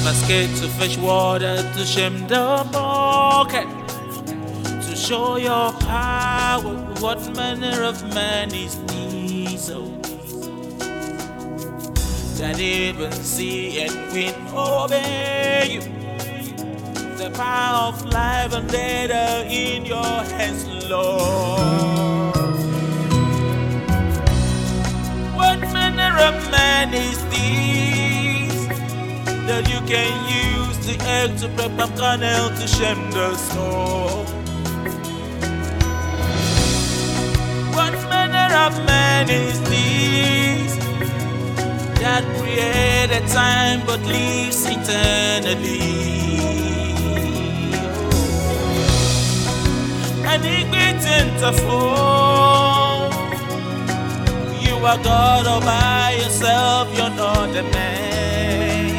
basket to fetch water to shame the market, to show your power. What manner of man is this? Oh, that even see and will obey you. The power of life and death are in your hands, Lord. What manner of man is this, that you can use the egg to prepare kernel to shame the soul? What manner of man is this, that created time but lives eternally? And you are God all by yourself, you're not a man.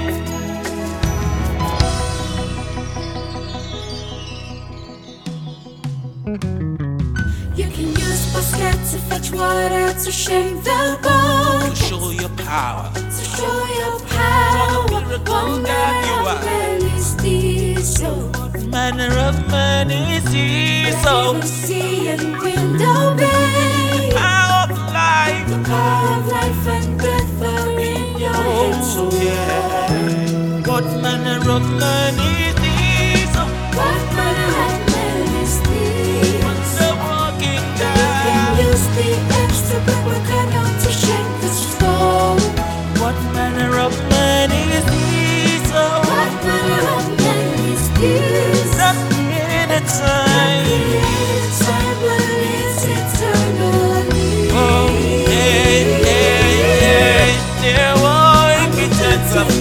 You can use basket to fetch water to shake the boat, to show your power, to show your power. What a miracle God you are. Man is this? What manner of man is this? Oh, you see and will obey. Power of life, the power of life and death are in your hands. Oh yeah. What manner of man is this? What manner of man is this? What's the walking You can down? use the extra pepper kernel to shake the stone. What manner of man is this? What manner of man is this? Not in a time. Time but lives eternally. Oh, hey, hey, hey. There won't be chance of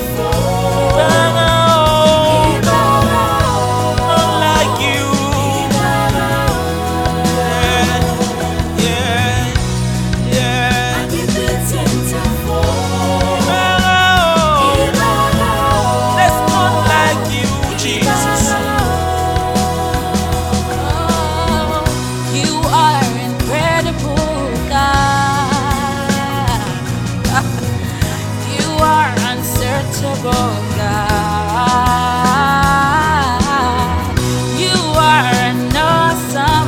unlike you. Yeah, yeah, I give it tenfold. there's none like you, Jesus. You are incredible, God. You are unsearchable, God. You are an awesome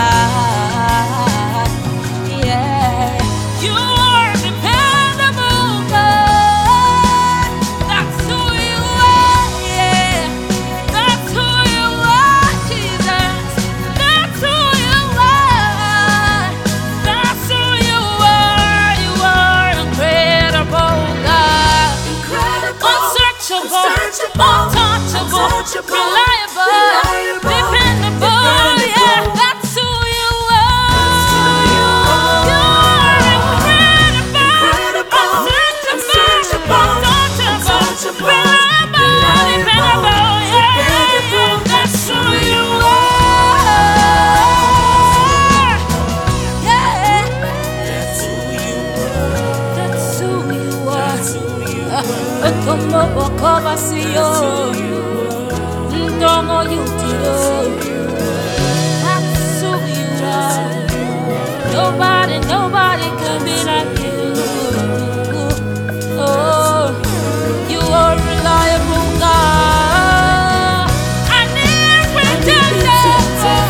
God. Yeah. You are dependable, God. That's who you are, yeah. That's who you are, Jesus. That's who you are. That's who you are. You are incredible, God. Unsearchable, untouchable, reliable, dependable. Yeah, that's who you are. You're incredible, unsearchable, untouchable, reliable, dependable. Yeah, that's who you are. Yeah, that's who you are. Como bokoba siyo, ndomo yutiro. That's who you are. Nobody can be like you. Oh, you are reliable, God. I need redemption.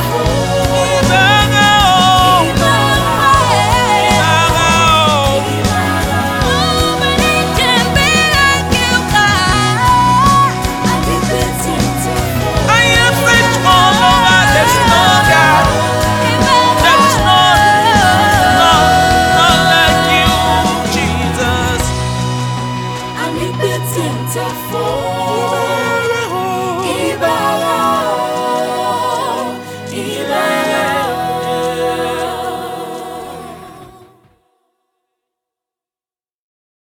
Nobody can be like you, God. I give it tenfold. I am such all over. There's no God. There's none like you, Jesus. I give it tenfold.